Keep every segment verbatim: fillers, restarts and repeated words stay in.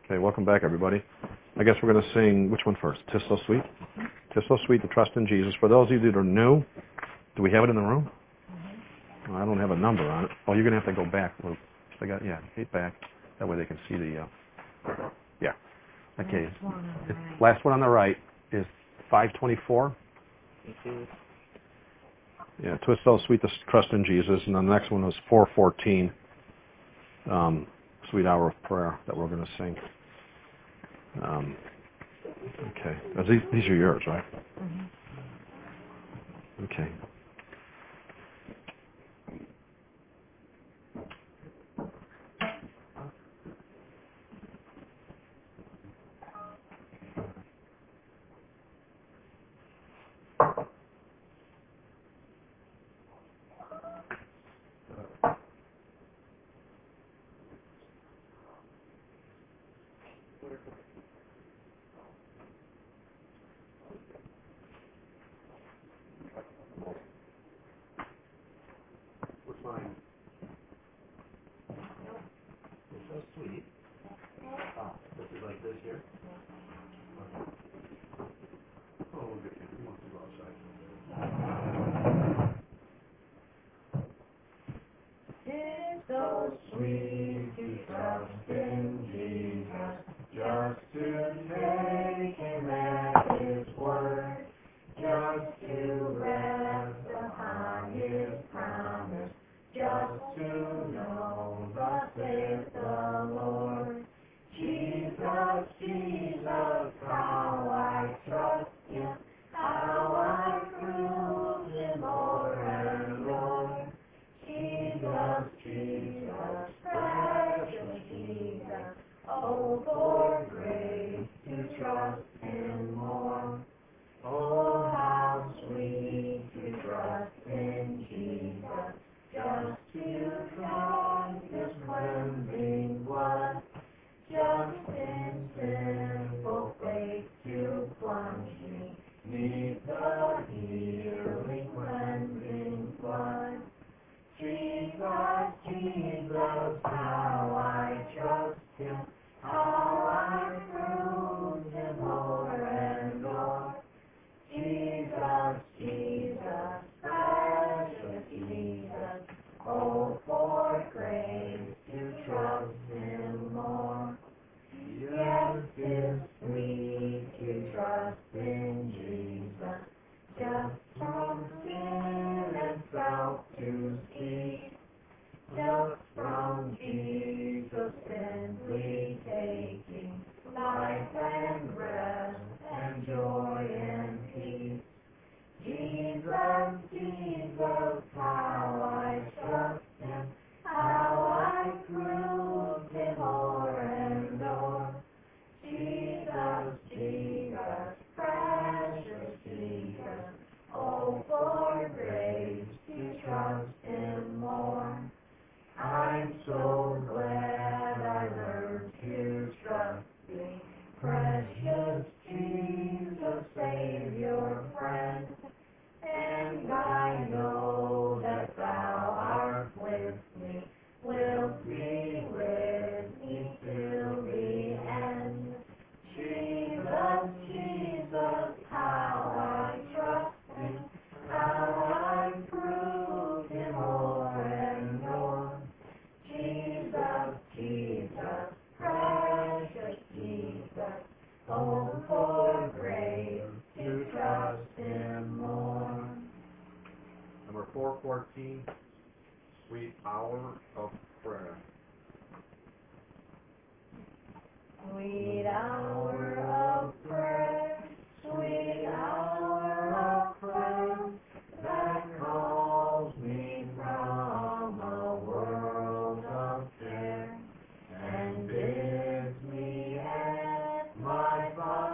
Okay, welcome back, everybody. I guess we're going to sing, which one first? "'Tis So Sweet"? "'Tis So Sweet to Trust in Jesus." For those of you that are new, do we have it in the room? Well, I don't have a number on it. Oh, you're going to have to go back. Well, I got, yeah, eight back. That way they can see the, uh, yeah. Okay. Last, last one on the right is five twenty-four. Yeah, "'Twas So Sweet to Trust in Jesus." And then the next one was four fourteen, um, "Sweet Hour of Prayer," that we're going to sing. Um, okay. These, these are yours, right? Okay. What's mine? It's so sweet. Oh, this is like this here? Oh, we'll get you. He wants to go outside. It's so sweet to trust in Jesus, just to take Him at His word, just to rest upon His promise, just to know thus saith the Lord. Jesus, Jesus, how I trust Him, how I prove Him o'er and o'er. Jesus, Jesus, precious Jesus, oh, for grace to trust Him more. Oh, how sweet to trust in Jesus, just to trust His cleansing blood, just in simple faith to plunge me 'neath the healing cleansing flood. Jesus, Jesus, how I trust Him, how I prove Him o'er and o'er. Jesus, Jesus, precious Jesus, oh, for grace to trust Him more. Yes, 'tis sweet to trust in Jesus, just from sin and self to cease, just from Jesus simply taking life and rest and joy and peace. Jesus, Jesus, how I trust Him, how I prove Him o'er and o'er. Jesus, Jesus, precious Jesus, oh, for grace to trust Him more. I'm so glad I learned to trust Thee, precious Jesus, Savior, friend. And I know that Thou art with me, wilt be with me till the end. Jesus, Jesus, how I trust Him, how I prove Him o'er and o'er. Jesus, Jesus, precious Jesus, oh, for grace to trust Him more. Number four fourteen, "Sweet Hour of Prayer." Sweet hour of prayer, sweet hour of prayer, that calls me from a world of care, and bids me at my Father's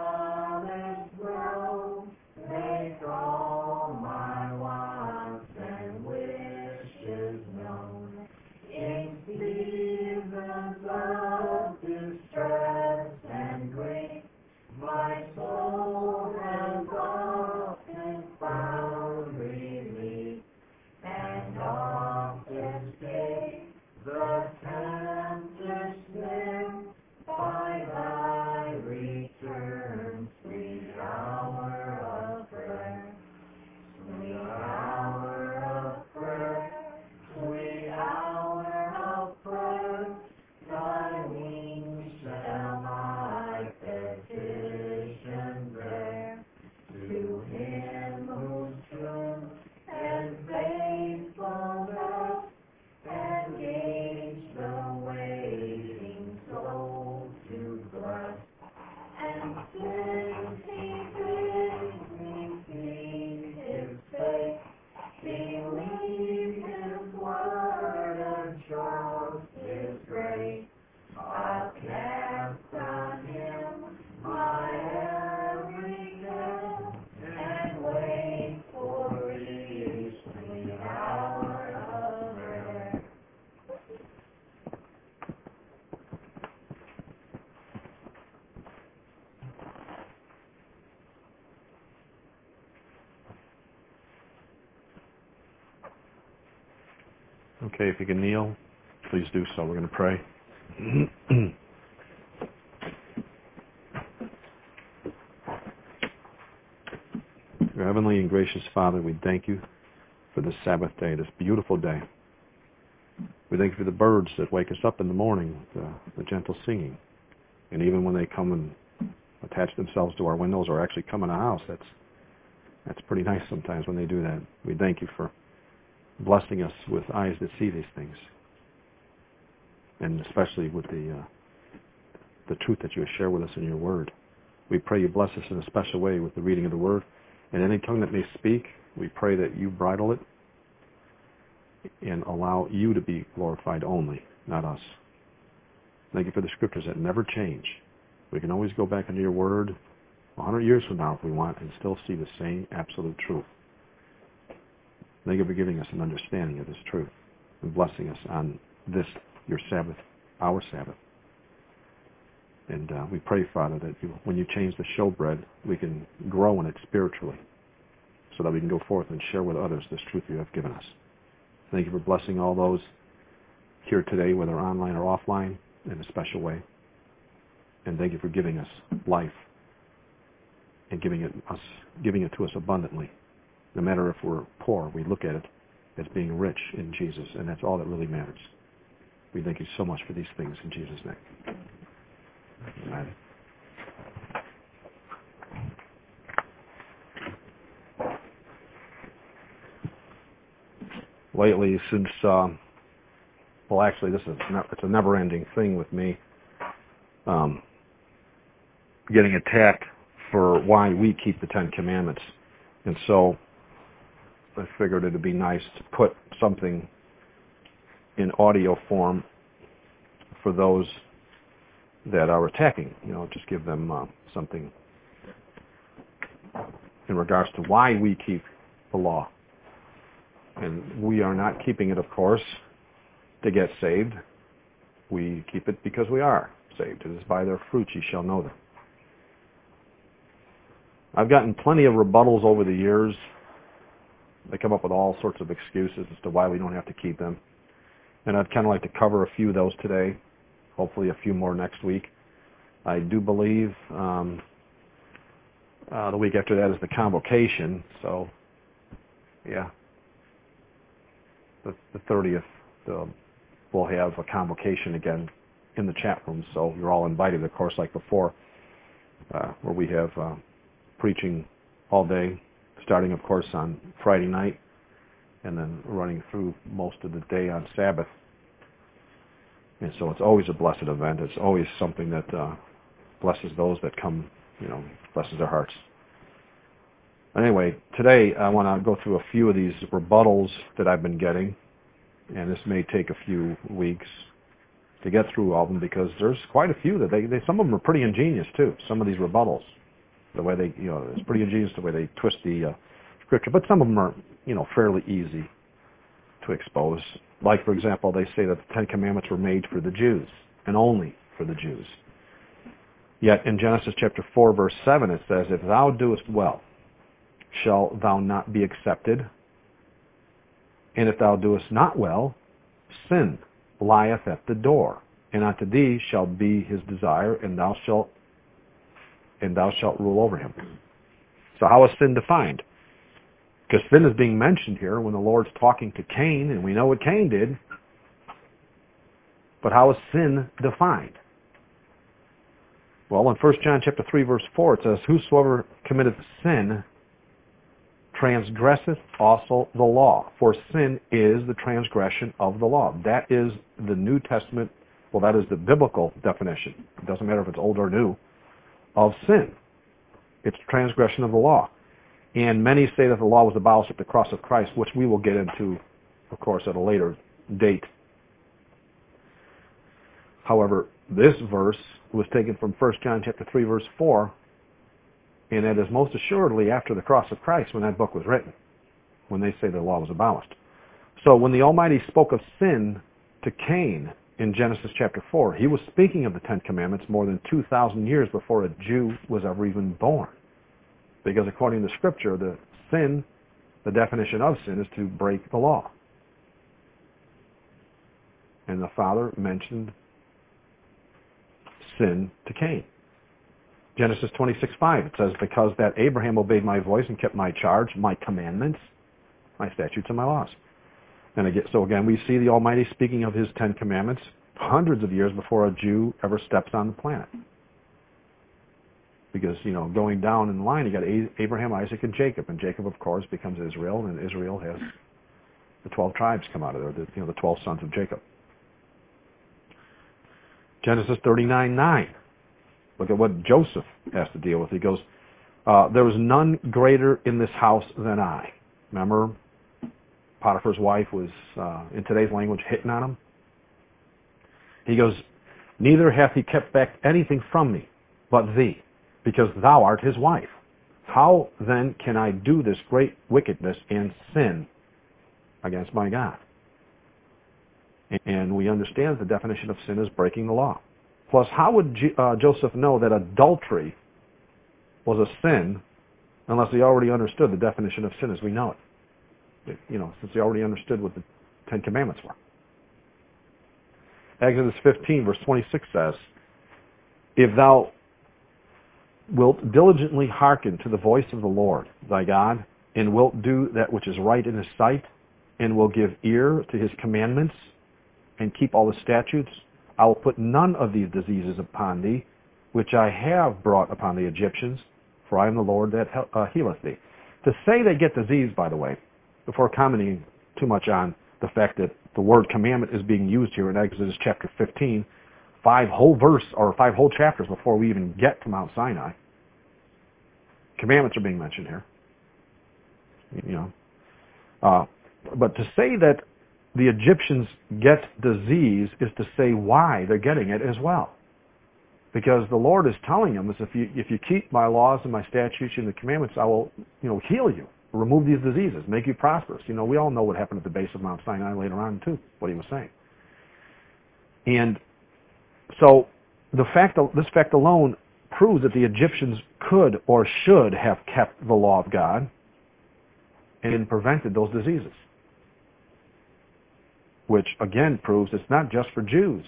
Okay, if you can kneel, please do so. We're going to pray. Our heavenly and gracious Father, we thank you for this Sabbath day, this beautiful day. We thank you for the birds that wake us up in the morning, the, the gentle singing. And even when they come and attach themselves to our windows or actually come in a house, that's that's pretty nice sometimes when they do that. We thank you for blessing us with eyes that see these things. And especially with the uh, the truth that you share with us in your word. We pray you bless us in a special way with the reading of the word. And any tongue that may speak, we pray that you bridle it and allow you to be glorified only, not us. Thank you for the scriptures that never change. We can always go back into your word a hundred years from now if we want and still see the same absolute truth. Thank you for giving us an understanding of this truth and blessing us on this, your Sabbath, our Sabbath. And uh, we pray, Father, that you, when you change the showbread, we can grow in it spiritually so that we can go forth and share with others this truth you have given us. Thank you for blessing all those here today, whether online or offline, in a special way. And thank you for giving us life and giving it us, giving it to us abundantly. No matter if we're poor, we look at it as being rich in Jesus, and that's all that really matters. We thank you so much for these things in Jesus' name. Amen. Lately, since, um, well, actually, this is not, it's a never-ending thing with me, um, getting attacked for why we keep the Ten Commandments. And so I figured it would be nice to put something in audio form for those that are attacking, you know, just give them uh, something in regards to why we keep the law. And we are not keeping it, of course, to get saved. We keep it because we are saved. It is by their fruits ye shall know them. I've gotten plenty of rebuttals over the years. They come up with all sorts of excuses as to why we don't have to keep them. And I'd kind of like to cover a few of those today, hopefully a few more next week. I do believe um, uh, the week after that is the convocation, so yeah, the, the thirtieth the, we'll have a convocation again in the chat room, so you're all invited, of course, like before, uh, where we have uh, preaching all day, starting, of course, on Friday night, and then running through most of the day on Sabbath. And so it's always a blessed event. It's always something that uh, blesses those that come, you know, blesses their hearts. Anyway, today I want to go through a few of these rebuttals that I've been getting, and this may take a few weeks to get through all of them because there's quite a few that they, they some of them are pretty ingenious too. Some of these rebuttals, the way they, you know, it's pretty ingenious the way they twist the uh, scripture, but some of them are, you know, fairly easy to expose. Like, for example, they say that the Ten Commandments were made for the Jews and only for the Jews. Yet in Genesis chapter four, verse seven, it says, if thou doest well, shalt thou not be accepted? And if thou doest not well, sin lieth at the door, and unto thee shall be his desire, and thou shalt and thou shalt rule over him. So how is sin defined? Because sin is being mentioned here when the Lord's talking to Cain, and we know what Cain did. But how is sin defined? Well, in First John chapter three, verse four, it says, whosoever committeth sin transgresseth also the law, for sin is the transgression of the law. That is the New Testament, well, that is the biblical definition. It doesn't matter if it's old or new, of sin. It's transgression of the law. And many say that the law was abolished at the cross of Christ, which we will get into, of course, at a later date. However, this verse was taken from First John chapter three, verse four, and it is most assuredly after the cross of Christ when that book was written, when they say the law was abolished. So when the Almighty spoke of sin to Cain in Genesis chapter four, he was speaking of the Ten Commandments more than two thousand years before a Jew was ever even born. Because according to Scripture, the sin, the definition of sin is to break the law. And the Father mentioned sin to Cain. Genesis twenty-six five, it says, because that Abraham obeyed my voice and kept my charge, my commandments, my statutes, and my laws. And again, so again, we see the Almighty speaking of his Ten Commandments hundreds of years before a Jew ever steps on the planet. Because, you know, going down in the line, you got Abraham, Isaac, and Jacob. And Jacob, of course, becomes Israel, and Israel has the twelve tribes come out of there, the, you know, the twelve sons of Jacob. Genesis thirty-nine nine. Look at what Joseph has to deal with. He goes, uh, there was none greater in this house than I. Remember, Potiphar's wife was, uh, in today's language, hitting on him. He goes, neither hath he kept back anything from me, but thee, because thou art his wife. How then can I do this great wickedness and sin against my God? And we understand the definition of sin is breaking the law. Plus, how would G- uh, Joseph know that adultery was a sin unless he already understood the definition of sin as we know it? it you know, since he already understood what the Ten Commandments were. Exodus fifteen, verse twenty-six says, if thou wilt diligently hearken to the voice of the Lord thy God, and wilt do that which is right in his sight, and will give ear to his commandments, and keep all the statutes, I will put none of these diseases upon thee, which I have brought upon the Egyptians, for I am the Lord that uh, healeth thee. To say they get disease, by the way, before commenting too much on the fact that the word commandment is being used here in Exodus chapter fifteen, five whole verse or five whole chapters before we even get to Mount Sinai. Commandments are being mentioned here. You know, uh, but to say that the Egyptians get disease is to say why they're getting it as well. Because the Lord is telling them, is if you if you keep my laws and my statutes and the commandments, I will, you know, heal you, remove these diseases, make you prosperous. You know, we all know what happened at the base of Mount Sinai later on too, what he was saying. And so the fact, this fact alone proves that the Egyptians could or should have kept the law of God and prevented those diseases. Which again proves it's not just for Jews.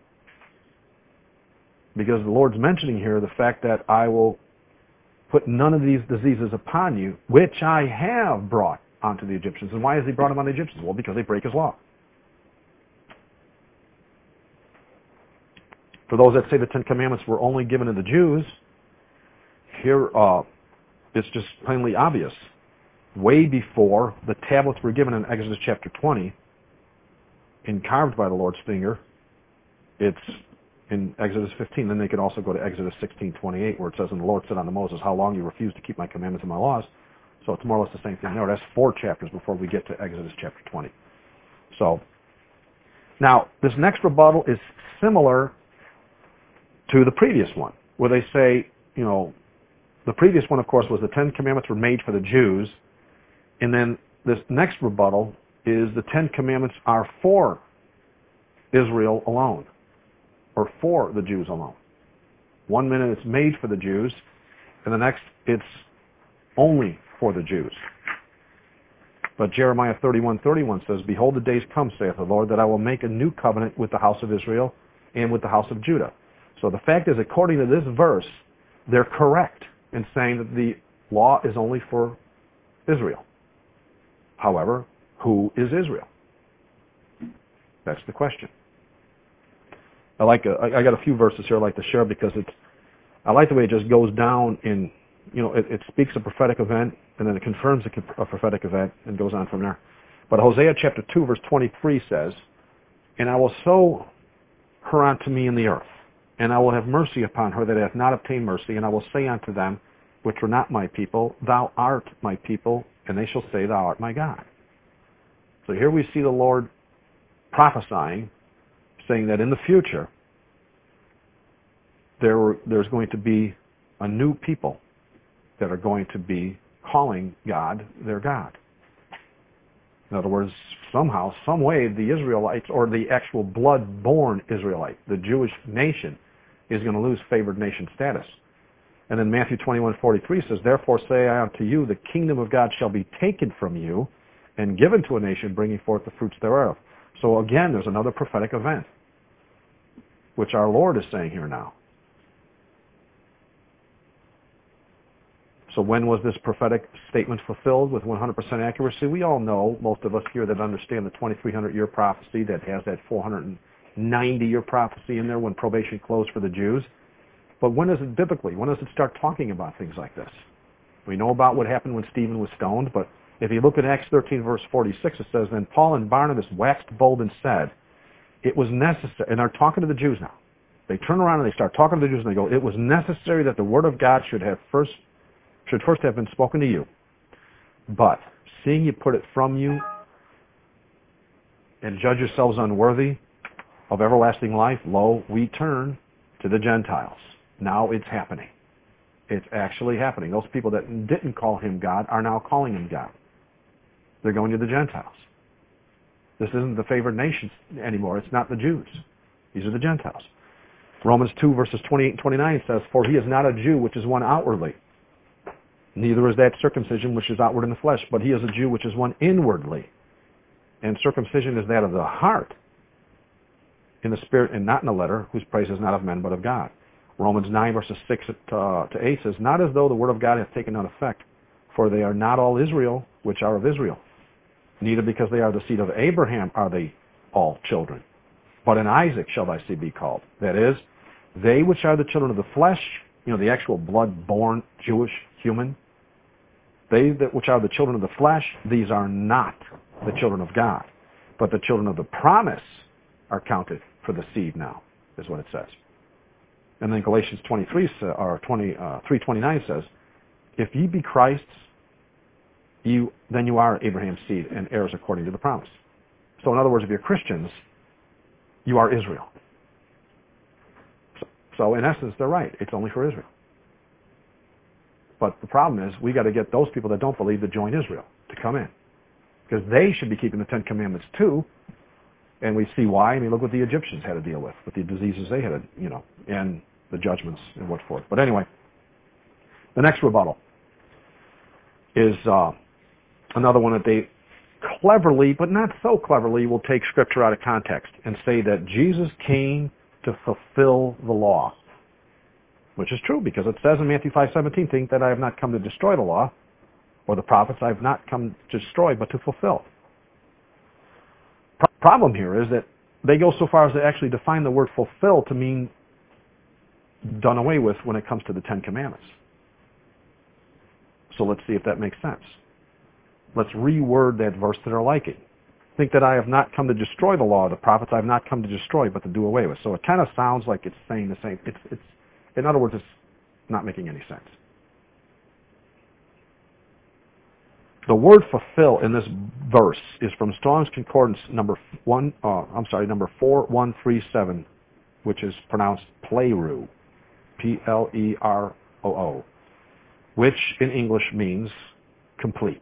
Because the Lord's mentioning here the fact that I will put none of these diseases upon you, which I have brought onto the Egyptians. And why has he brought them on the Egyptians? Well, because they break his law. For those that say the Ten Commandments were only given to the Jews, here uh, it's just plainly obvious. Way before the tablets were given in Exodus chapter twenty, and carved by the Lord's finger, it's in Exodus fifteen. Then they could also go to Exodus sixteen twenty-eight, where it says, and the Lord said unto Moses, how long you refuse to keep my commandments and my laws? So it's more or less the same thing there. That's four chapters before we get to Exodus chapter twenty. So, now, this next rebuttal is similar to the previous one, where they say, you know, the previous one, of course, was the Ten Commandments were made for the Jews, and then this next rebuttal is the Ten Commandments are for Israel alone, or for the Jews alone. One minute it's made for the Jews, and the next it's only for the Jews. But Jeremiah thirty-one thirty-one says, behold, the days come, saith the Lord, that I will make a new covenant with the house of Israel and with the house of Judah. So the fact is, according to this verse, they're correct in saying that the law is only for Israel. However, who is Israel? That's the question. I like a, I got a few verses here I'd like to share because it's I like the way it just goes down in, you know, it, it speaks a prophetic event and then it confirms a, a prophetic event and goes on from there. But Hosea chapter two verse twenty-three says, and I will sow her unto me in the earth, and I will have mercy upon her that hath not obtained mercy, and I will say unto them which were not my people, thou art my people, and they shall say, thou art my God. So here we see the Lord prophesying, saying that in the future, there were, there's going to be a new people that are going to be calling God their God. In other words, somehow, some way, the Israelites, or the actual blood-born Israelite, the Jewish nation, is going to lose favored nation status. And then Matthew twenty-one forty-three says, therefore say I unto you, the kingdom of God shall be taken from you, and given to a nation bringing forth the fruits thereof. So again, there's another prophetic event, which our Lord is saying here now. So when was this prophetic statement fulfilled with one hundred percent accuracy? We all know, most of us here that understand the twenty-three hundred year prophecy that has that four hundred ninety year prophecy in there when probation closed for the Jews. But when is it biblically? When does it start talking about things like this? We know about what happened when Stephen was stoned, but if you look at Acts thirteen, verse forty-six, it says, Then Paul and Barnabas waxed bold and said, it was necessary, and they're talking to the Jews now. They turn around and they start talking to the Jews and they go, it was necessary that the word of God should have first should first have been spoken to you. But seeing you put it from you and judge yourselves unworthy of everlasting life, lo, we turn to the Gentiles. Now it's happening. It's actually happening. Those people that didn't call him God are now calling him God. They're going to the Gentiles. This isn't the favored nations anymore. It's not the Jews. These are the Gentiles. Romans two, verses twenty-eight and twenty-nine says, For he is not a Jew, which is one outwardly. Neither is that circumcision which is outward in the flesh, but he is a Jew which is one inwardly. And circumcision is that of the heart, in the spirit and not in the letter, whose praise is not of men but of God. Romans nine, verses six to eight says, Not as though the word of God hath taken none effect, for they are not all Israel which are of Israel. Neither because they are the seed of Abraham are they all children. But in Isaac shall thy seed be called. That is, they which are the children of the flesh, you know, the actual blood-born Jewish human, they that which are the children of the flesh, these are not the children of God. But the children of the promise are counted for the seed now, is what it says. And then Galatians twenty-three or three twenty-nine says, If ye be Christ's, you then you are Abraham's seed and heirs according to the promise. So in other words, if you're Christians, you are Israel. So, so in essence, they're right. It's only for Israel. But the problem is, we got to get those people that don't believe to join Israel to come in, because they should be keeping the Ten Commandments too. And we see why. I mean, look what the Egyptians had to deal with, with the diseases they had, to, you know, and the judgments and what forth. But anyway, the next rebuttal is uh, another one that they cleverly, but not so cleverly, will take Scripture out of context and say that Jesus came to fulfill the law, which is true, because it says in Matthew five seventeen, think that I have not come to destroy the law or the prophets. I have not come to destroy, but to fulfill. Pro- problem here is that they go so far as to actually define the word fulfill to mean done away with when it comes to the Ten Commandments. So let's see if that makes sense. Let's reword that verse to their liking. Think that I have not come to destroy the law of the prophets. I have not come to destroy, but to do away with. So it kind of sounds like it's saying the same. It's, it's, in other words, it's not making any sense. The word fulfill in this verse is from Strong's Concordance number one. Uh, I'm sorry, number four one three seven, which is pronounced pleroo, P L E R O O, which in English means complete.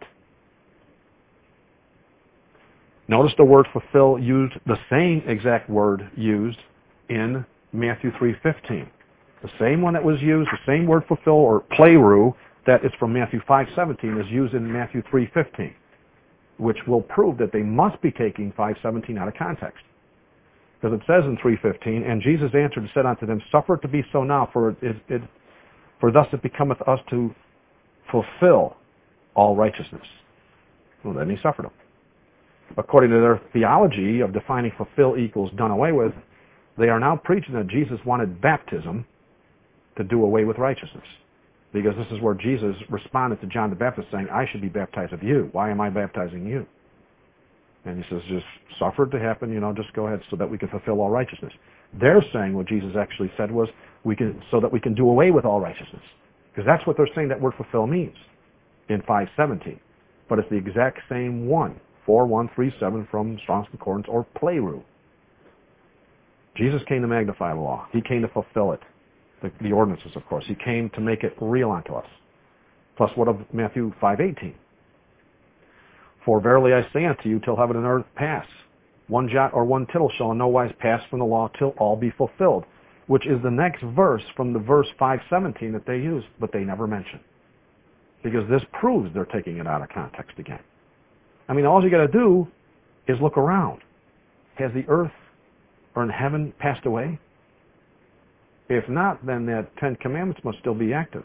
Notice the word fulfill used, the same exact word used in Matthew three fifteen. The same one that was used, the same word fulfill or pleroo that is from Matthew five seventeen is used in Matthew three fifteen, which will prove that they must be taking five seventeen out of context. Because it says in three fifteen, and Jesus answered and said unto them, Suffer it to be so now, for it, it, it for thus it becometh us to fulfill all righteousness. Well, then he suffered them. According to their theology of defining fulfill equals done away with, they are now preaching that Jesus wanted baptism to do away with righteousness. Because this is where Jesus responded to John the Baptist saying, I should be baptized of you. Why am I baptizing you? And he says, just suffer it to happen, you know, just go ahead so that we can fulfill all righteousness. They're saying what Jesus actually said was, we can, so that we can do away with all righteousness. Because that's what they're saying that word fulfill means in five seventeen. But it's the exact same one, four one three seven from Strong's Concordance, or pleroo. Jesus came to magnify the law. He came to fulfill it. The, the ordinances, of course. He came to make it real unto us. Plus what of Matthew five eighteen? For verily I say unto you, till heaven and earth pass, one jot or one tittle shall in no wise pass from the law till all be fulfilled, which is the next verse from the verse five seventeen that they use, but they never mention. Because this proves they're taking it out of context again. I mean, all you got to do is look around. Has the earth or in heaven passed away? If not, then that Ten Commandments must still be active.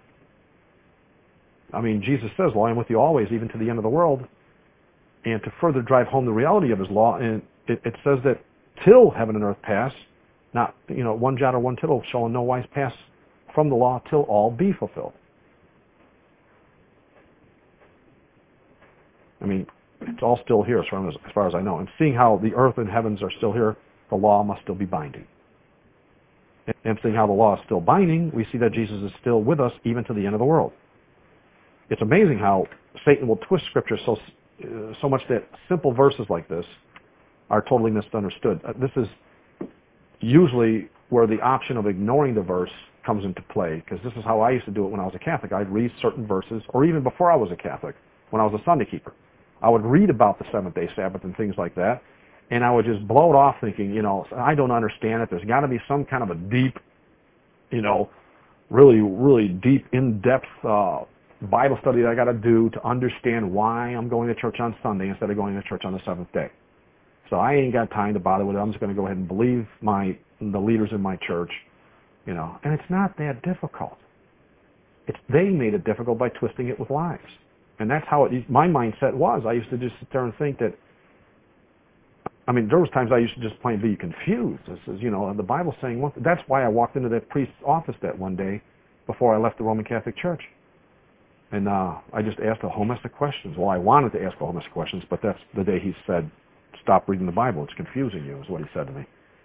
I mean, Jesus says, "Lo, I am with you always, even to the end of the world." And to further drive home the reality of his law, and it, it says that till heaven and earth pass, not, you know, one jot or one tittle shall in no wise pass from the law till all be fulfilled. I mean, it's all still here as far as, as far as I know. And seeing how the earth and heavens are still here, the law must still be binding. And seeing how the law is still binding, we see that Jesus is still with us even to the end of the world. It's amazing how Satan will twist Scripture so uh, so much that simple verses like this are totally misunderstood. Uh, this is usually where the option of ignoring the verse comes into play, because this is how I used to do it when I was a Catholic. I'd read certain verses, or even before I was a Catholic, when I was a Sunday keeper. I would read about the seventh-day Sabbath and things like that, and I would just blow it off thinking, you know, I don't understand it. There's got to be some kind of a deep, you know, really, really deep, in-depth uh, Bible study that I got to do to understand why I'm going to church on Sunday instead of going to church on the seventh day. So I ain't got time to bother with it. I'm just going to go ahead and believe my the leaders in my church, you know. And it's not that difficult. It's they made it difficult by twisting it with lies, and that's how it, my mindset was. I used to just sit there and think that. I mean, there was times I used to just plain be confused. This is, you know, the Bible's saying one. That's why I walked into that priest's office that one day before I left the Roman Catholic Church. And uh, I just asked a whole mess of questions. Well, I wanted to ask a whole mess of questions, but that's the day he said, "Stop reading the Bible. It's confusing you," is what he said to me.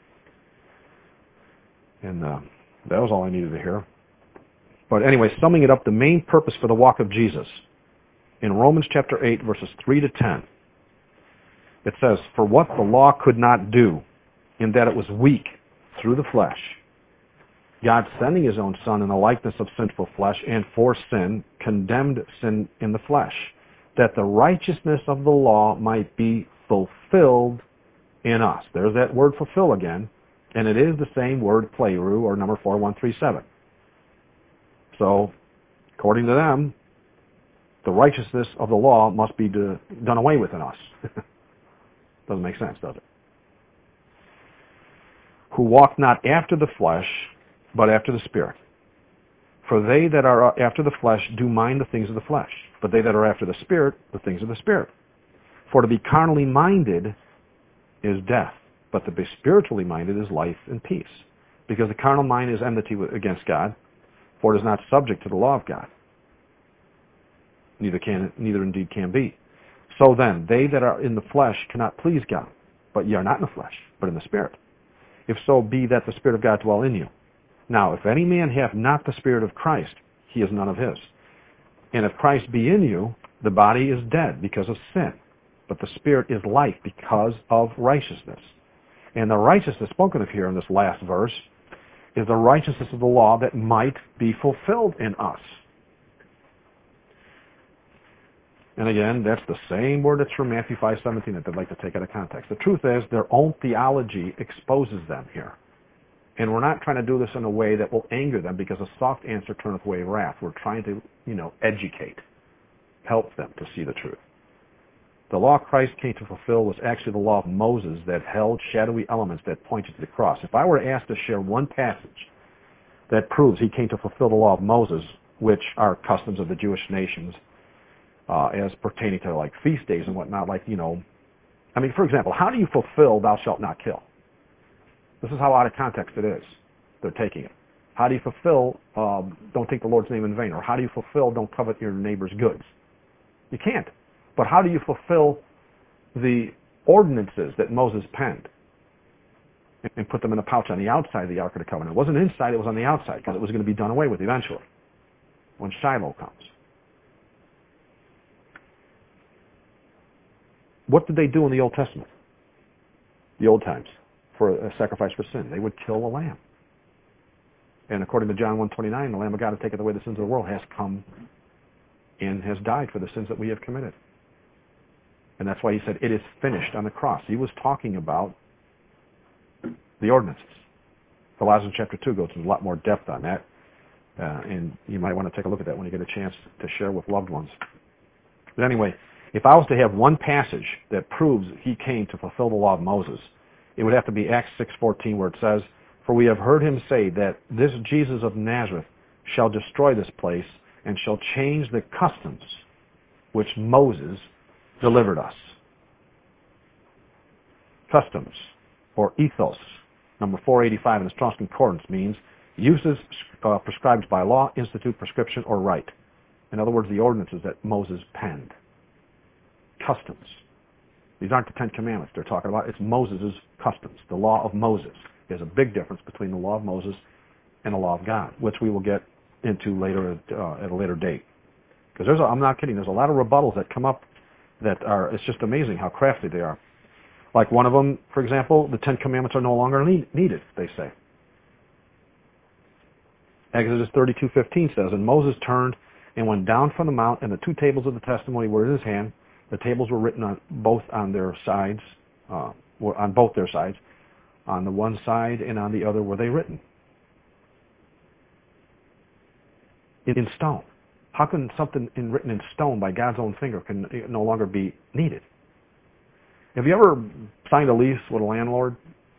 And uh, that was all I needed to hear. But anyway, summing it up, the main purpose for the walk of Jesus, in Romans chapter eight, verses three to ten, it says, "For what the law could not do, in that it was weak through the flesh, God sending his own Son in the likeness of sinful flesh, and for sin, condemned sin in the flesh, that the righteousness of the law might be fulfilled in us." There's that word fulfill again, and it is the same word pleroo, or number four one three seven. So, according to them, the righteousness of the law must be do, done away with in us. Doesn't make sense, does it? "Who walk not after the flesh, but after the Spirit. For they that are after the flesh do mind the things of the flesh, but they that are after the Spirit, the things of the Spirit. For to be carnally minded is death, but to be spiritually minded is life and peace. Because the carnal mind is enmity against God, for it is not subject to the law of God. Neither can, neither indeed can be. So then, they that are in the flesh cannot please God, but ye are not in the flesh, but in the Spirit. If so be that the Spirit of God dwell in you. Now, if any man have not the Spirit of Christ, he is none of his. And if Christ be in you, the body is dead because of sin, but the Spirit is life because of righteousness. And the righteousness spoken of here in this last verse is the righteousness of the law that might be fulfilled in us. And again, that's the same word that's from Matthew five seventeen that they'd like to take out of context. The truth is, their own theology exposes them here. And we're not trying to do this in a way that will anger them, because a soft answer turneth away wrath. We're trying to, you know, educate, help them to see the truth. The law Christ came to fulfill was actually the law of Moses that held shadowy elements that pointed to the cross. If I were asked to share one passage that proves he came to fulfill the law of Moses, which are customs of the Jewish nations, uh, as pertaining to like feast days and whatnot, like, you know, I mean, for example, how do you fulfill thou shalt not kill? This is how out of context it is. They're taking it. How do you fulfill um, don't take the Lord's name in vain? Or how do you fulfill don't covet your neighbor's goods? You can't. But how do you fulfill the ordinances that Moses penned and put them in a pouch on the outside of the Ark of the Covenant? It wasn't inside, it was on the outside, because it was going to be done away with eventually when Shiloh comes. What did they do in the Old Testament? The old times. For a sacrifice for sin. They would kill a lamb. And according to John one twenty-nine, the Lamb of God that taketh away the sins of the world has come and has died for the sins that we have committed. And that's why he said, it is finished on the cross. He was talking about the ordinances. Colossians chapter two goes into a lot more depth on that. Uh, and you might want to take a look at that when you get a chance to share with loved ones. But anyway, if I was to have one passage that proves he came to fulfill the law of Moses, It would have to be Acts six fourteen, where it says, "For we have heard him say that this Jesus of Nazareth shall destroy this place and shall change the customs which Moses delivered us." Customs, or ethos, number four eighty-five in the Strong's Concordance, means uses uh, prescribed by law, institute, prescription, or right. In other words, the ordinances that Moses penned. Customs. These aren't the Ten Commandments they're talking about. It's Moses' customs. The law of Moses. There's a big difference between the law of Moses and the law of God, which we will get into later at, uh, at a later date. Because there's, a, I'm not kidding, there's a lot of rebuttals that come up that are, it's just amazing how crafty they are. Like one of them, for example, the Ten Commandments are no longer need, needed, they say. Exodus thirty-two fifteen says, "And Moses turned and went down from the mount, and the two tables of the testimony were in his hand. The tables were written on both on their sides, uh, were on both their sides. On the one side and on the other were they written." In, in stone. How can something in, written in stone by God's own finger can no longer be needed? Have you ever signed a lease with a landlord?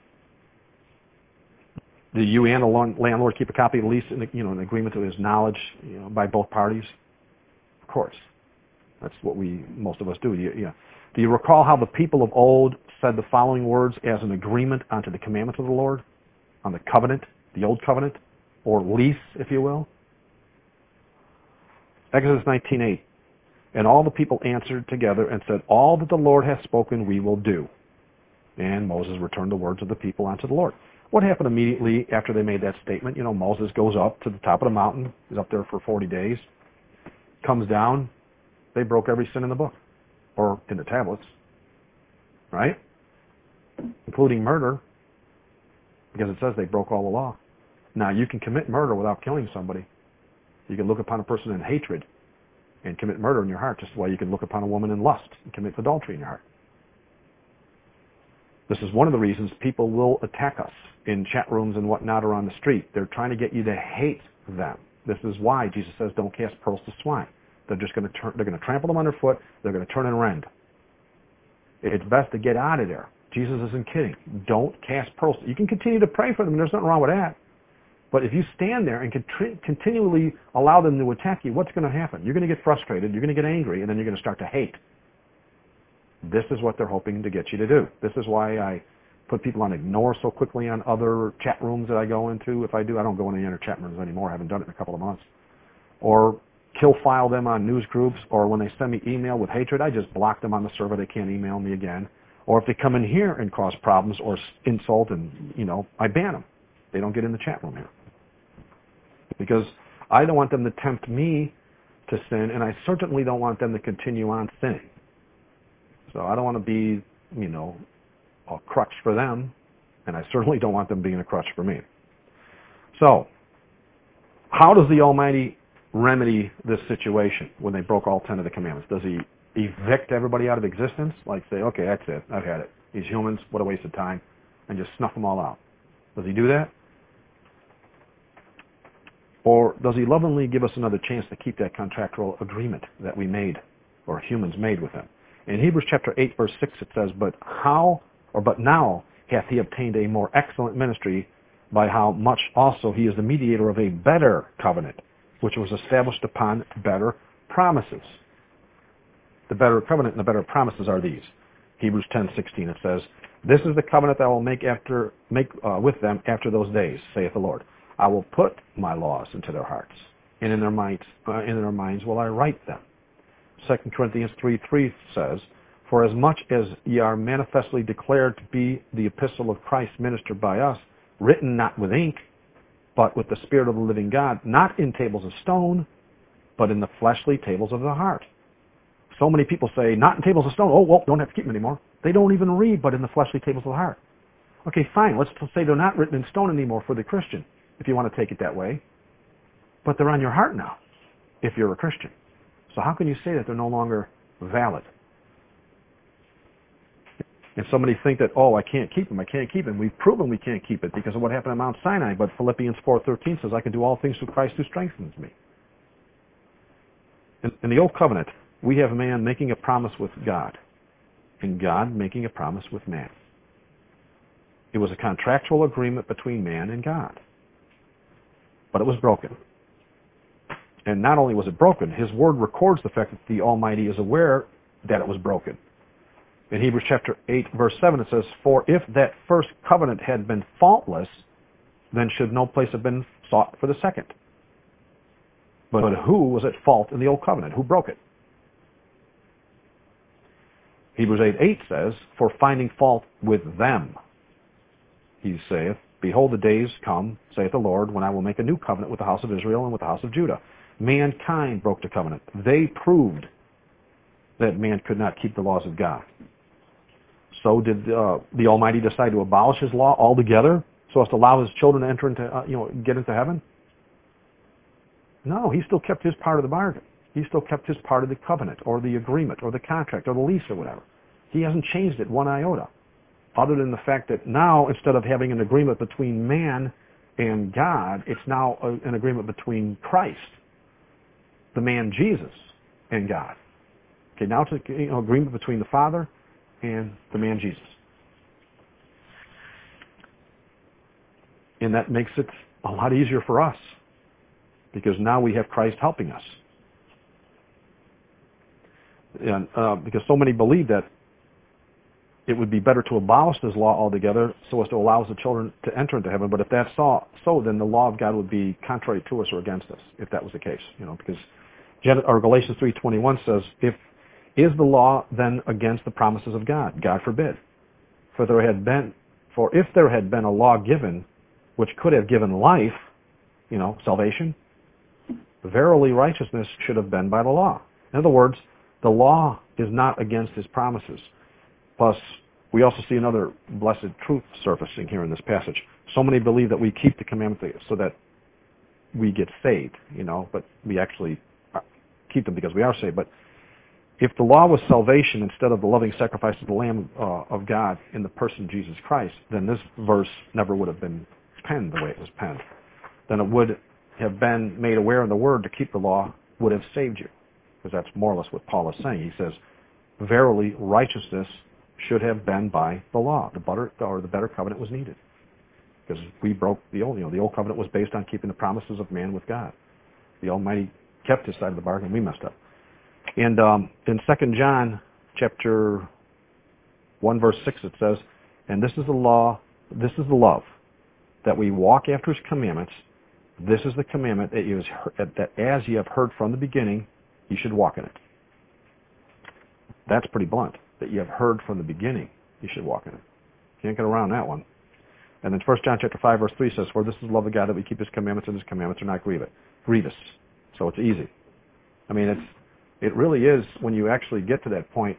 Do you and the landlord keep a copy of the lease, in, you know, an agreement to his knowledge, you know, by both parties? Of course. That's what we, most of us do. You, you know. Do you recall how the people of old said the following words as an agreement onto the commandments of the Lord? On the covenant, the old covenant, or lease, if you will? Exodus nineteen eight. "And all the people answered together and said, All that the Lord hath spoken we will do. And Moses returned the words of the people unto the Lord." What happened immediately after they made that statement? You know, Moses goes up to the top of the mountain. He's up there for forty days. Comes down. They broke every sin in the book. Or in the tablets. Right? Including murder. Because it says they broke all the law. Now, you can commit murder without killing somebody. You can look upon a person in hatred and commit murder in your heart, just the way you can look upon a woman in lust and commit adultery in your heart. This is one of the reasons people will attack us in chat rooms and whatnot or on the street. They're trying to get you to hate them. This is why Jesus says, "Don't cast pearls to swine." They're just going to turn, they're going to trample them underfoot. They're going to turn and rend. It's best to get out of there. Jesus isn't kidding. Don't cast pearls. You can continue to pray for them. There's nothing wrong with that. But if you stand there and contri- continually allow them to attack you, what's going to happen? You're going to get frustrated. You're going to get angry, and then you're going to start to hate. This is what they're hoping to get you to do. This is why I put people on ignore so quickly on other chat rooms that I go into. If I do, I don't go into any other chat rooms anymore. I haven't done it in a couple of months. Or kill file them on news groups, or when they send me email with hatred, I just block them on the server. They can't email me again. Or if they come in here and cause problems or insult, and you know, I ban them. They don't get in the chat room here. Because I don't want them to tempt me to sin, and I certainly don't want them to continue on sinning. So I don't want to be, you know, a crutch for them, and I certainly don't want them being a crutch for me. So, how does the Almighty remedy this situation when they broke all ten of the commandments? Does he evict everybody out of existence? Like say, okay, that's it, I've had it. These humans, what a waste of time, and just snuff them all out. Does he do that? Or does he lovingly give us another chance to keep that contractual agreement that we made, or humans made with him? In Hebrews chapter eight, verse six, it says, But how, or but now hath he obtained a more excellent ministry, by how much also he is the mediator of a better covenant, which was established upon better promises. The better covenant and the better promises are these. Hebrews ten sixteen, it says, This is the covenant that I will make after make uh, with them after those days, saith the Lord. I will put my laws into their hearts, and in their minds, uh, in their minds will I write them. Second Corinthians three three says, For as much as ye are manifestly declared to be the epistle of Christ ministered by us, written not with ink, but with the Spirit of the living God, not in tables of stone, but in the fleshly tables of the heart. So many people say, not in tables of stone. Oh, well, don't have to keep them anymore. They don't even read, but in the fleshly tables of the heart. Okay, fine. Let's say they're not written in stone anymore for the Christian, if you want to take it that way. But they're on your heart now, if you're a Christian. So how can you say that they're no longer valid? And somebody think that, oh, I can't keep them, I can't keep them. We've proven we can't keep it because of what happened at Mount Sinai. But Philippians four thirteen says, I can do all things through Christ who strengthens me. In, in the Old Covenant, we have man making a promise with God, and God making a promise with man. It was a contractual agreement between man and God. But it was broken. And not only was it broken, his word records the fact that the Almighty is aware that it was broken. In Hebrews chapter eight, verse seven, it says, "For if that first covenant had been faultless, then should no place have been sought for the second." But who was at fault in the old covenant? Who broke it? Hebrews eight eight says, "For finding fault with them, he saith, Behold, the days come, saith the Lord, when I will make a new covenant with the house of Israel and with the house of Judah." Mankind broke the covenant. They proved that man could not keep the laws of God. So did uh, the Almighty decide to abolish his law altogether so as to allow his children to enter into, uh, you know, get into heaven? No, he still kept his part of the bargain. He still kept his part of the covenant or the agreement or the contract or the lease or whatever. He hasn't changed it one iota, other than the fact that now, instead of having an agreement between man and God, it's now a, an agreement between Christ, the man Jesus, and God. Okay, now it's an you know, agreement between the Father and the man Jesus. And that makes it a lot easier for us, because now we have Christ helping us. And uh, because so many believe that it would be better to abolish this law altogether so as to allow the children to enter into heaven. But if that's so, so, then the law of God would be contrary to us or against us, if that was the case. You know, because or Galatians three twenty-one says, "If is the law then against the promises of God? God forbid. For there had been, for if there had been a law given, which could have given life, you know, salvation, verily righteousness should have been by the law." In other words, the law is not against his promises. Plus, we also see another blessed truth surfacing here in this passage. So many believe that we keep the commandments so that we get saved, you know, but we actually keep them because we are saved. But if the law was salvation instead of the loving sacrifice of the Lamb uh, of God in the person of Jesus Christ, then this verse never would have been penned the way it was penned. Then it would have been made aware in the Word to keep the law would have saved you. Because that's more or less what Paul is saying. He says, verily righteousness should have been by the law. The better, or the better covenant was needed. Because we broke the old, you know, the old covenant was based on keeping the promises of man with God. The Almighty kept his side of the bargain, we messed up. And um, in Second John chapter one verse six it says, "And this is the law, this is the love, that we walk after his commandments. This is the commandment that, you has, that as ye have heard from the beginning, you should walk in it." That's pretty blunt. That you have heard from the beginning, you should walk in it. Can't get around that one. And then First John chapter five verse three says, "For this is the love of God, that we keep his commandments, and his commandments are not grievous." Grievous. So it's easy. I mean, it's it really is, when you actually get to that point,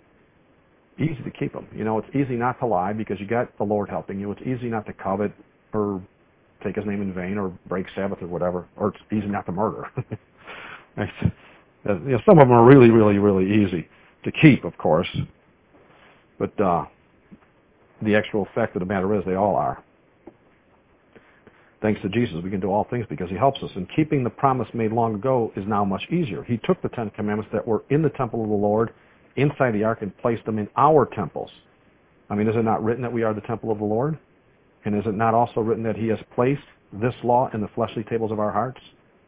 easy to keep them. You know, it's easy not to lie because you got the Lord helping you. It's easy not to covet or take his name in vain or break Sabbath or whatever. Or it's easy not to murder. You know, some of them are really, really, really easy to keep, of course. But uh, the actual fact of the matter is they all are. Thanks to Jesus, we can do all things because he helps us. And keeping the promise made long ago is now much easier. He took the Ten Commandments that were in the temple of the Lord, inside the ark, and placed them in our temples. I mean, is it not written that we are the temple of the Lord? And is it not also written that he has placed this law in the fleshly tables of our hearts?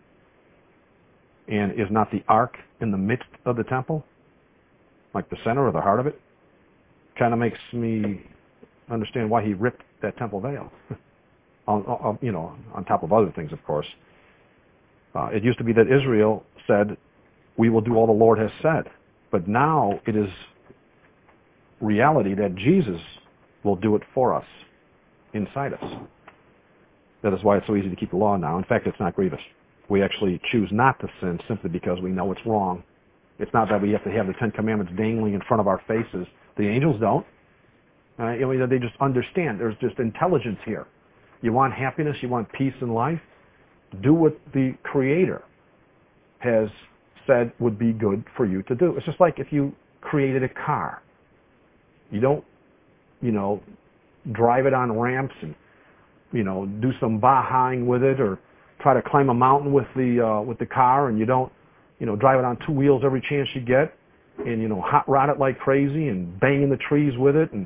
And is not the ark in the midst of the temple? Like the center or the heart of it? Kind of makes me understand why he ripped that temple veil. on, on, you know, on top of other things, of course. Uh, it used to be that Israel said, "We will do all the Lord has said." But now it is reality that Jesus will do it for us, inside us. That is why it's so easy to keep the law now. In fact, it's not grievous. We actually choose not to sin simply because we know it's wrong. It's not that we have to have the Ten Commandments dangling in front of our faces. The angels don't. Uh, you know, they just understand. There's just intelligence here. You want happiness, you want peace in life, do what the Creator has said would be good for you to do. It's just like if you created a car. You don't, you know, drive it on ramps and, you know, do some bahaing with it, or try to climb a mountain with the uh, with the car, and you don't, you know, drive it on two wheels every chance you get, and, you know, hot rod it like crazy and banging the trees with it, and,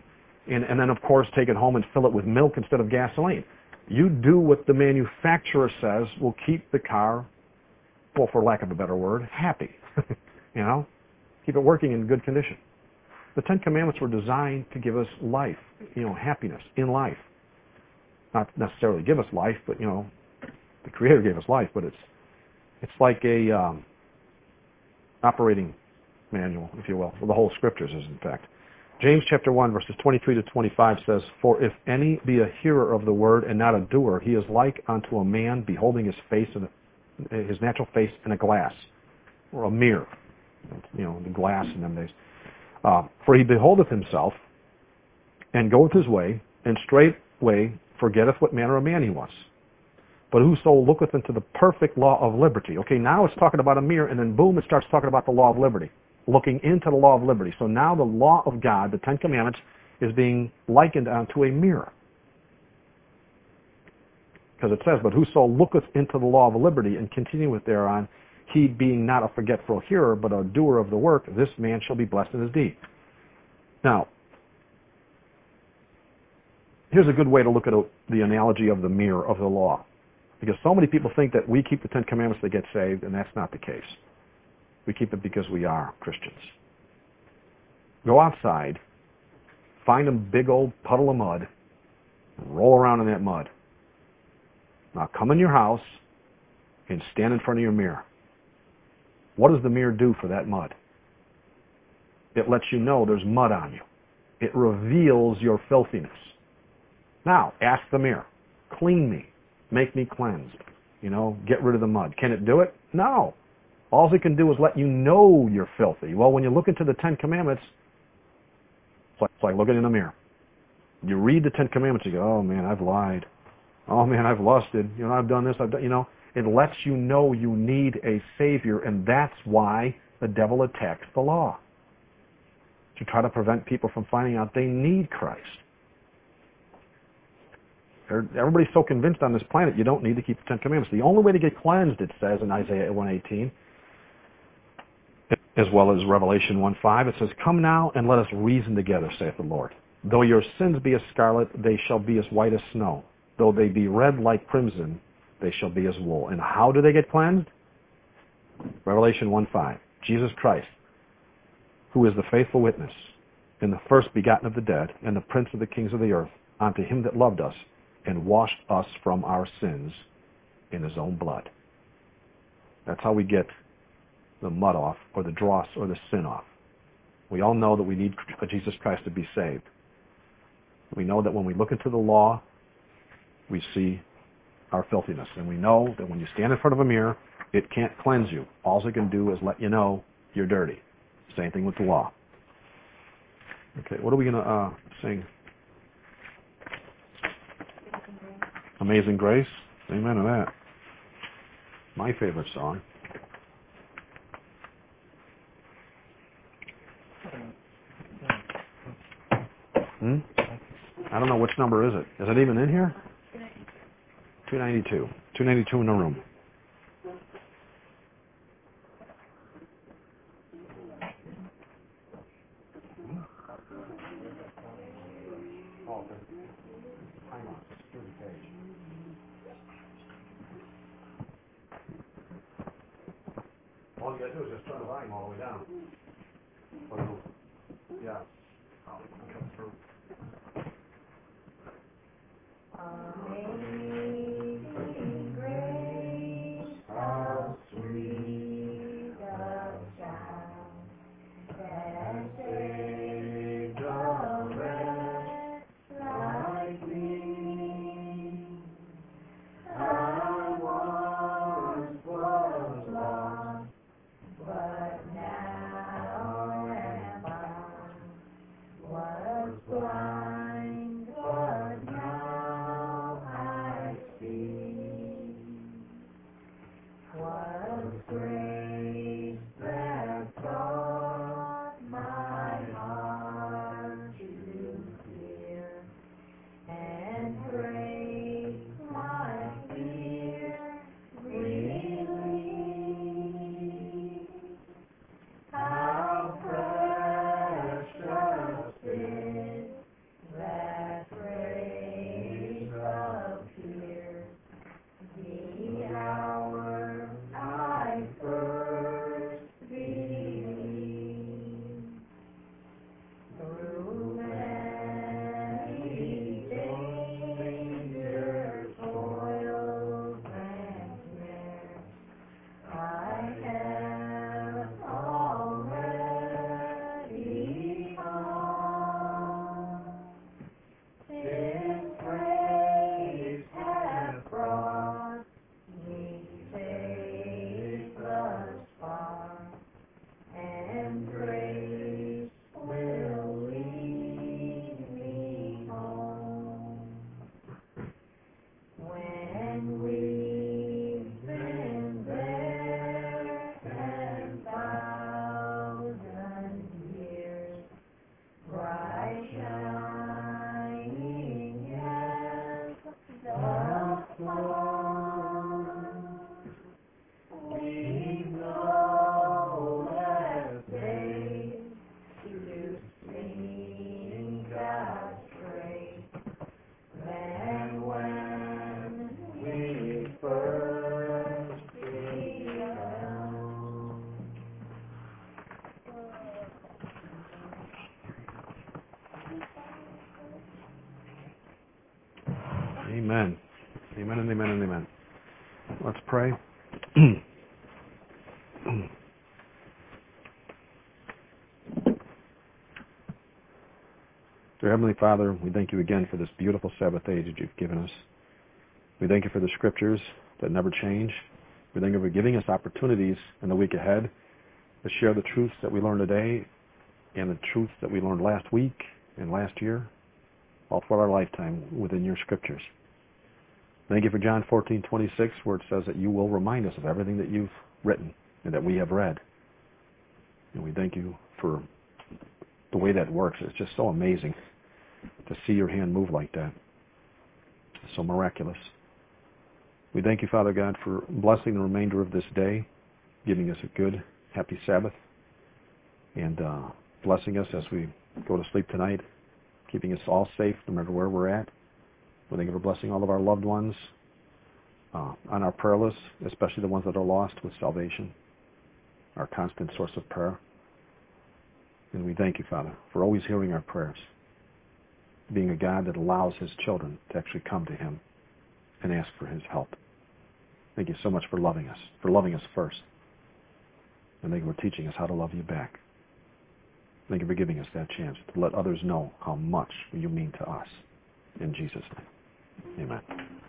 and, and then, of course, take it home and fill it with milk instead of gasoline. You do what the manufacturer says will keep the car, well, for lack of a better word, happy. You know? Keep it working in good condition. The Ten Commandments were designed to give us life, you know, happiness in life. Not necessarily give us life, but, you know, the Creator gave us life, but it's it's like a um, operating manual, if you will. Well, the whole Scriptures is, in fact. James chapter one, verses twenty-three to twenty-five says, "For if any be a hearer of the word and not a doer, he is like unto a man beholding his face in a, his natural face in a glass," or a mirror. You know, the glass in them days. Uh, "For he beholdeth himself, and goeth his way, and straightway forgetteth what manner of man he was. But whoso looketh into the perfect law of liberty." Okay, now it's talking about a mirror, and then boom, it starts talking about the law of liberty. Looking into the law of liberty. So now the law of God, the Ten Commandments, is being likened unto a mirror. Because it says, "But whoso looketh into the law of liberty and continueth thereon, he being not a forgetful hearer, but a doer of the work, this man shall be blessed in his deed." Now, here's a good way to look at the analogy of the mirror of the law. Because so many people think that we keep the Ten Commandments to get saved, and that's not the case. We keep it because we are Christians. Go outside, find a big old puddle of mud, and roll around in that mud. Now come in your house and stand in front of your mirror. What does the mirror do for that mud? It lets you know there's mud on you. It reveals your filthiness. Now, ask the mirror, clean me, make me cleansed. You know, get rid of the mud. Can it do it? No. All it can do is let you know you're filthy. Well, when you look into the Ten Commandments, it's like, it's like looking in a mirror. You read the Ten Commandments, you go, "Oh man, I've lied. Oh man, I've lusted. You know, I've done this. I've done." You know, it lets you know you need a Savior, and that's why the devil attacks the law, to try to prevent people from finding out they need Christ. Everybody's so convinced on this planet you don't need to keep the Ten Commandments. The only way to get cleansed, it says in Isaiah one eighteen, as well as Revelation one five, it says, "Come now and let us reason together, saith the Lord. Though your sins be as scarlet, they shall be as white as snow. Though they be red like crimson, they shall be as wool." And how do they get cleansed? Revelation one five, Jesus Christ, who is the faithful witness, and the first begotten of the dead, and the prince of the kings of the earth, unto him that loved us, and washed us from our sins in his own blood. That's how we get the mud off, or the dross, or the sin off. We all know that we need Jesus Christ to be saved. We know that when we look into the law, we see our filthiness. And we know that when you stand in front of a mirror, it can't cleanse you. All it can do is let you know you're dirty. Same thing with the law. Okay, what are we going to uh, sing? Amazing Grace. Amen to that. My favorite song. Hmm? I don't know, which number is it? Is it even in here? two ninety-two. two ninety-two in the room. All you gotta do is just turn the volume all the way down. Yeah. Amazing grace, how sweet the sound that saved a wretch like me. I once was lost, but now am found. Was blind. and amen. Let's pray. Dear Heavenly Father, we thank you again for this beautiful Sabbath day that you've given us. We thank you for the scriptures that never change. We thank you for giving us opportunities in the week ahead to share the truths that we learned today and the truths that we learned last week and last year, all throughout our lifetime within your scriptures. Thank you for John fourteen twenty-six, where it says that you will remind us of everything that you've written and that we have read. And we thank you for the way that works. It's just so amazing to see your hand move like that. It's so miraculous. We thank you, Father God, for blessing the remainder of this day, giving us a good, happy Sabbath, and uh, blessing us as we go to sleep tonight, keeping us all safe no matter where we're at. We thank you for blessing all of our loved ones uh, on our prayer list, especially the ones that are lost with salvation, our constant source of prayer. And we thank you, Father, for always hearing our prayers, being a God that allows his children to actually come to him and ask for his help. Thank you so much for loving us, for loving us first. And thank you for teaching us how to love you back. Thank you for giving us that chance to let others know how much you mean to us. In Jesus' name, amen.